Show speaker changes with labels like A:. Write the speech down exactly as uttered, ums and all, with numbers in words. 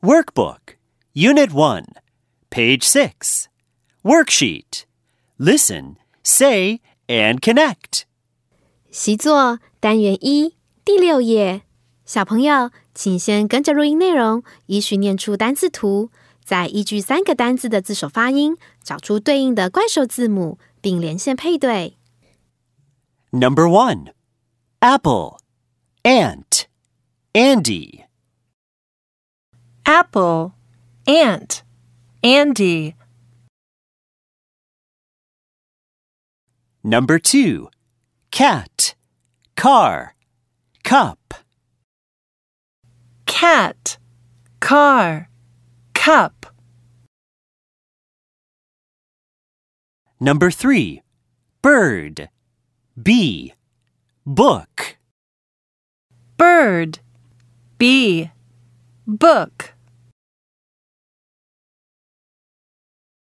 A: Workbook, Unit one, Page six. Worksheet. Listen, say, and connect.
B: 习作单元一第六页，小朋友，请先跟着录音内容，依序念出单字图，再依据三个单字的字首发音，找出对应的怪兽字母，并连线配对。
A: Number one, apple, ant, Andy.
C: Apple, ant, Andy.
A: Number two, cat, car, cup.
C: Cat, car, cup.
A: Number three, bird, bee, book.
C: Bird, bee, book.